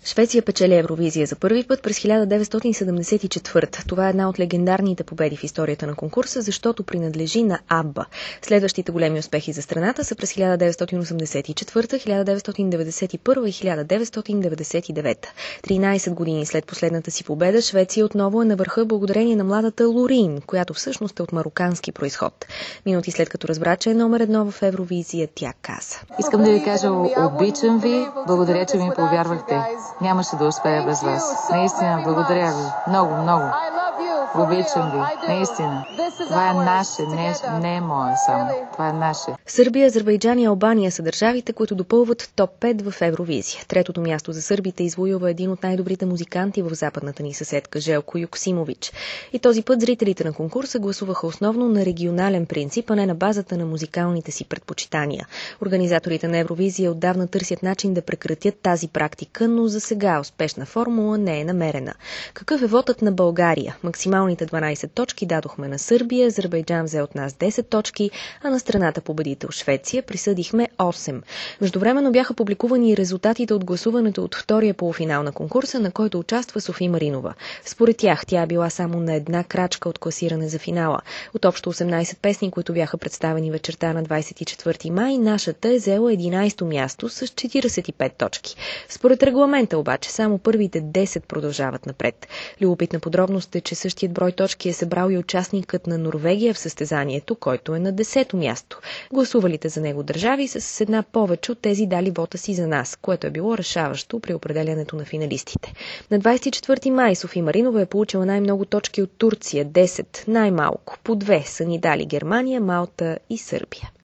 Швеция печели Евровизия за първи път през 1974. Това е една от легендарните победи в историята на конкурса, защото принадлежи на АББА. Следващите големи успехи за страната са през 1984, 1991 и 1999. 13 години след последната си победа, Швеция отново е на върха благодарение на младата Лорин, която всъщност е от марокански произход. Минути след като разбра, че е номер 1 в Евровизия, тя каза: "Искам да ви кажа, обичам ви, благодаря, че ми повярвахте. Нямаше да успея без вас. Наистина, благодаря ви. Много, много. Обичам ви. Наистина. Това е наше, не е мое само. Това е наше." Сърбия, Азербайджан и Албания са държавите, които допълват топ 5 в Евровизия. Третото място за сърбите извоюва един от най-добрите музиканти в западната ни съседка Желко Юксимович. И този път зрителите на конкурса гласуваха основно на регионален принцип, а не на базата на музикалните си предпочитания. Организаторите на Евровизия отдавна търсят начин да прекратят тази практика, но за сега успешна формула не е намерена. Какъв е вотът на България? Максималните 12 точки дадохме на Сърбия, Азербайджан взе от нас 10 точки, а на страната победител Швеция присъдихме 8. Междувременно бяха публикувани и резултатите от гласуването от втория полуфинал на конкурса, на който участва Софи Маринова. Според тях тя била само на една крачка от класиране за финала. От общо 18 песни, които бяха представени вечерта на 24 май, нашата е взела 11-то място с 45 точки. Според регламента обаче само първите 10 продължават напред. Любопитна подробност е, че същият брой точки е събрал и участникът на Норвегия в състезанието, който е на 10-то място. Гласувалите за него държави са с една повече от тези дали вота си за нас, което е било решаващо при определянето на финалистите. На 24 май Софи Маринова е получила най-много точки от Турция – 10, най-малко по 2 са ни дали Германия, Малта и Сърбия.